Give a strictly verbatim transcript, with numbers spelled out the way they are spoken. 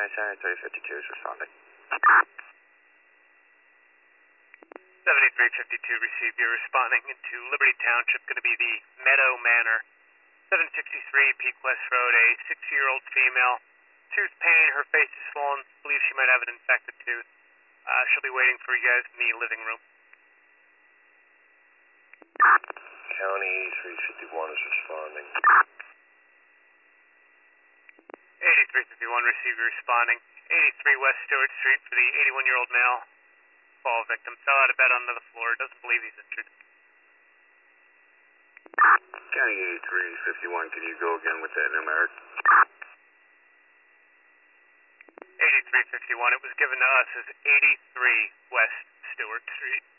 seventy-three fifty-two is responding. seventy-three fifty-two received. You're responding into Liberty Township, going to be the Meadow Manor. seven sixty-three Peak West Road, a sixty-year-old female. Tooth pain, her face is swollen. Believes she might have an infected tooth. Uh, she'll be waiting for you guys in the living room. County eighty-three fifty-one is responding. eighty-three fifty-one received. You're responding. eighty-three West Stewart Street for the eighty-one-year-old male. Fall victim fell out of bed onto the floor. Doesn't believe he's injured. County eighty-three fifty-one, can you go again with that numeric? eighty-three fifty-one. It was given to us as eighty-three West Stewart Street.